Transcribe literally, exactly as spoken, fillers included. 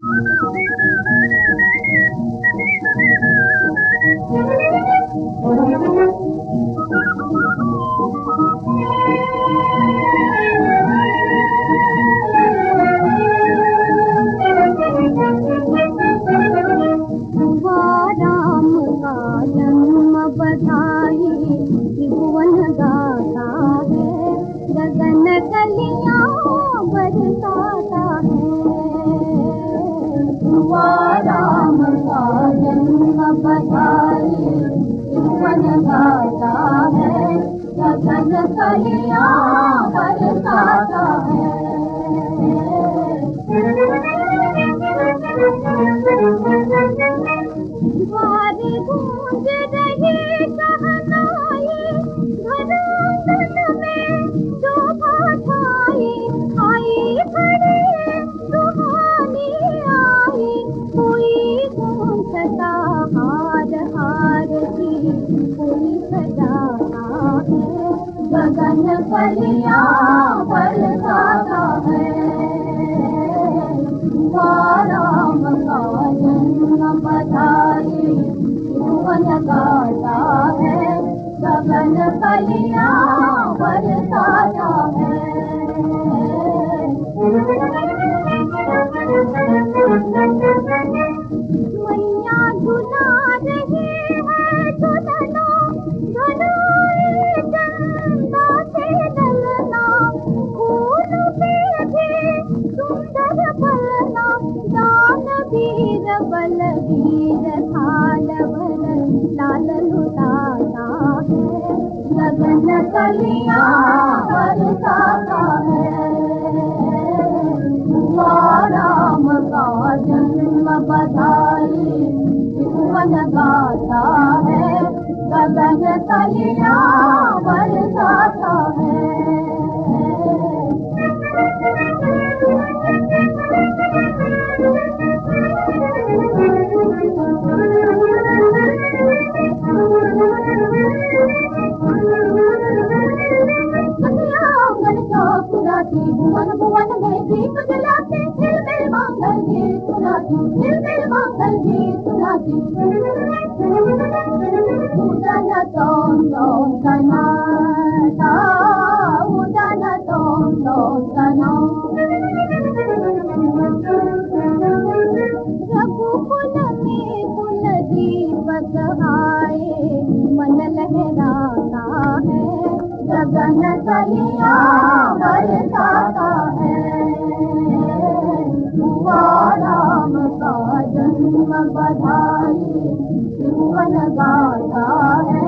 राम का जन्म बधाई जीवन गाता है, गगन कलियां बरसाता है। द्वारे गूंज रही शहनाई, घर आंगन में शोभा छाई, आई घड़ी सुहानी आई, कोई गूंजता हार हार की, कोई सजाता है, गगन कलियां बरसाता है। राम का जन्म बधाई जीवन गाता है, गगन कलियां बरसाता है। मैया झुला रही है झुलना, झुलाए चंदा से डलना, फूल पे भी सुंदर बलना, दान वीर बलवीर थाल भर लाल लुटाता है, गगन कलियां बरसाता है। राम का जन्म बधाई जीवन गाता है, गगन कलियां बरसाता है। भुवन भुवन में दीप जलाते, हिलमिल मंगल गीत सुनाती, हिलमिल मंगल गीत सुनाती। उदन तोम तोम सनाता, उदन तोम तोम सना। रघुकुल में कुल दीपक आए, मन लहराता है, गगन कलियां बरसाता है। राम का जन्म बधाई जीवन गाता है,